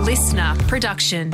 listener production.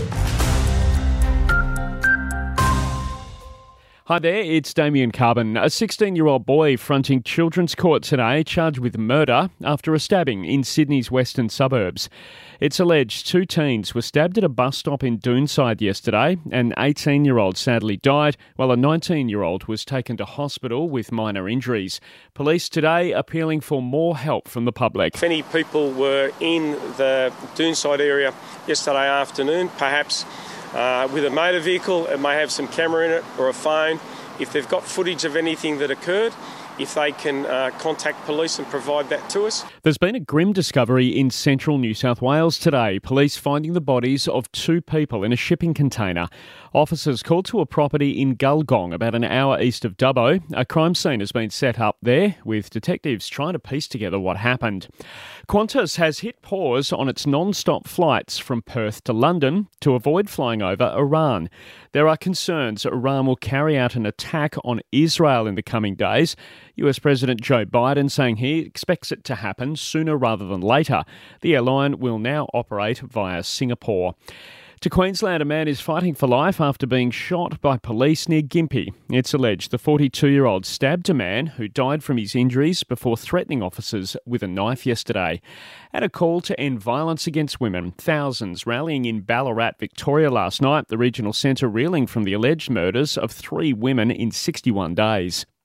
Hi there, it's Damien Carbon. A 16-year-old boy fronting Children's Court today charged with murder after a stabbing in Sydney's western suburbs. It's alleged two teens were stabbed at a bus stop in Doonside yesterday. An 18-year-old sadly died, while a 19-year-old was taken to hospital with minor injuries. Police today appealing for more help from the public. If any people were in the Doonside area yesterday afternoon, perhaps with a motor vehicle, it may have some camera in it or a phone. If they've got footage of anything that occurred, if they can contact police and provide that to us. There's been a grim discovery in central New South Wales today. Police finding the bodies of two people in a shipping container. Officers called to a property in Gulgong, about an hour east of Dubbo. A crime scene has been set up there, with detectives trying to piece together what happened. Qantas has hit pause on its non-stop flights from Perth to London to avoid flying over Iran. There are concerns Iran will carry out an attack on Israel in the coming days. US President Joe Biden saying he expects it to happen sooner rather than later. The airline will now operate via Singapore. To Queensland, a man is fighting for life after being shot by police near Gympie. It's alleged the 42-year-old stabbed a man who died from his injuries before threatening officers with a knife yesterday. At a call to end violence against women, thousands rallying in Ballarat, Victoria last night, the regional centre reeling from the alleged murders of 3 women in 61 days.